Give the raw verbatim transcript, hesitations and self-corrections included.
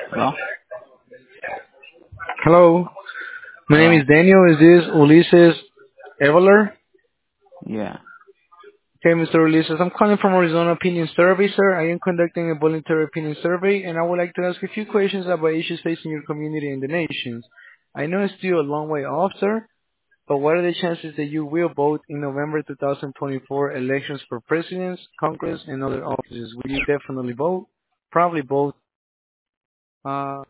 Hello? Hello, my name Hello? is Daniel. Is this Ulises Evaler? Yeah. Okay, mister Ulises, I'm calling from Arizona Opinion Survey, sir. I am conducting a voluntary opinion survey, and I would like to ask a few questions about issues facing your community and the nation. I know it's still a long way off, sir, but what are the chances that you will vote in November twenty twenty-four elections for presidents, Congress, and other offices? Will you definitely vote? Probably vote. Uh,